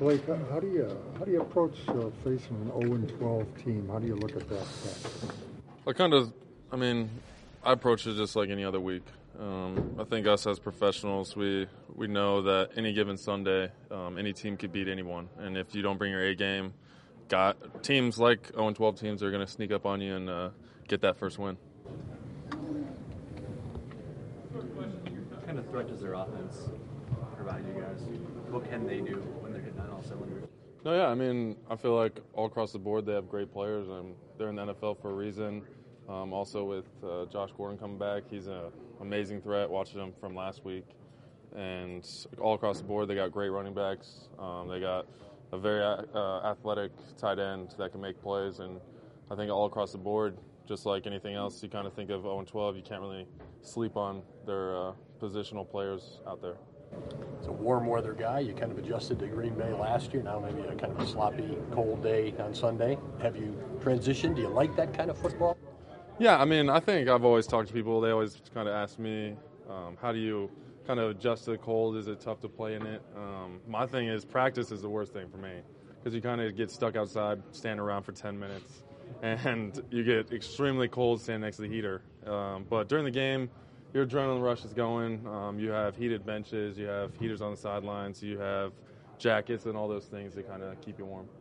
Blake, how do you approach facing an 0-12 team? How do you look at that? I approach it just like any other week. I think us as professionals, we know that any given Sunday, any team could beat anyone, and if you don't bring your A game, teams like 0-12 teams are going to sneak up on you and get that first win. What kind of threat does their offense provide you guys? What can they do when they're hitting on all cylinders? No, yeah, I feel like all across the board they have great players. They're in the NFL for a reason. Also with Josh Gordon coming back, he's an amazing threat, watching him from last week. And all across the board, they got great running backs. They got a very athletic tight end that can make plays. And I think all across the board, just like anything else, you kind of think of 0-12, you can't really sleep on their positional players out there. It's a warm weather guy. You kind of adjusted to Green Bay last year. Now maybe a kind of a sloppy, cold day on Sunday. Have you transitioned? Do you like that kind of football? Yeah, I think I've always talked to people. They always kind of ask me, how do you kind of adjust to the cold? Is it tough to play in it? My thing is practice is the worst thing for me because you kind of get stuck outside, stand around for 10 minutes, and you get extremely cold standing next to the heater. But during the game, your adrenaline rush is going. You have heated benches, you have heaters on the sidelines, you have jackets and all those things that kind of keep you warm.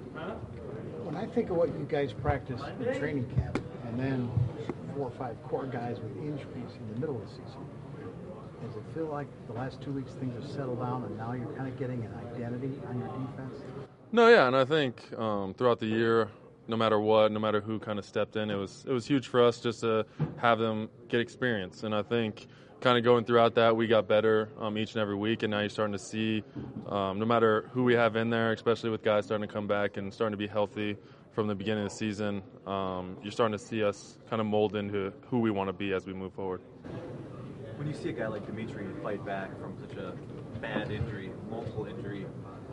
When I think of what you guys practice in training camp, and then 4 or 5 core guys with injuries in the middle of the season, does it feel like the last 2 weeks things have settled down and now you're kind of getting an identity on your defense? No, yeah, and I think throughout the year, no matter what, no matter who kind of stepped in, it was huge for us just to have them get experience. And I think kind of going throughout that, we got better each and every week, and now you're starting to see, no matter who we have in there, especially with guys starting to come back and starting to be healthy from the beginning of the season, you're starting to see us kind of mold into who we want to be as we move forward. When you see a guy like Dimitri fight back from such a bad injury, multiple injury,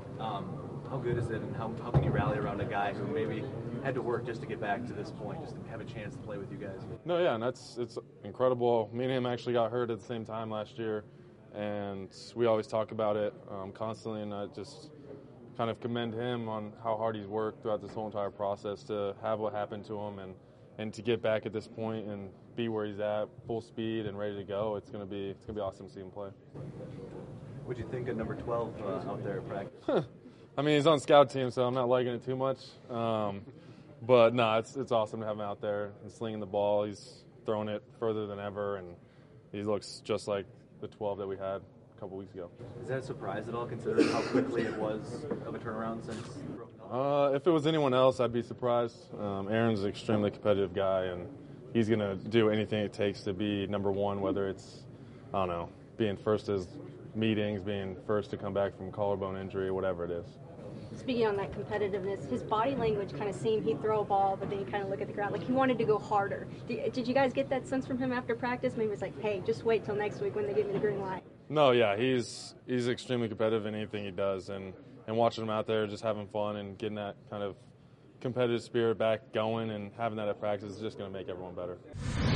how good is it, and how can you rally around a guy who maybe had to work just to get back to this point, just to have a chance to play with you guys? No, yeah, and it's incredible. Me and him actually got hurt at the same time last year, and we always talk about it constantly, and I just kind of commend him on how hard he's worked throughout this whole entire process to have what happened to him and to get back at this point and be where he's at, full speed and ready to go. It's gonna be awesome to see him play. What'd you think of number 12 out there at practice? He's on scout team, so I'm not liking it too much. But no, it's awesome to have him out there and slinging the ball. He's throwing it further than ever, and he looks just like the 12 that we had a couple weeks ago. Is that a surprise at all, considering how quickly it was of a turnaround since? If it was anyone else, I'd be surprised. Aaron's an extremely competitive guy, and he's going to do anything it takes to be number one, whether it's, being first as meetings, being first to come back from collarbone injury, whatever it is. Speaking on that competitiveness, his body language kind of seemed he'd throw a ball, but then he'd kind of look at the ground like he wanted to go harder. Did you guys get that sense from him after practice? Maybe it's like, hey, just wait till next week when they give me the green light. No, yeah, he's extremely competitive in anything he does, and watching him out there just having fun and getting that kind of competitive spirit back going and having that at practice is just going to make everyone better.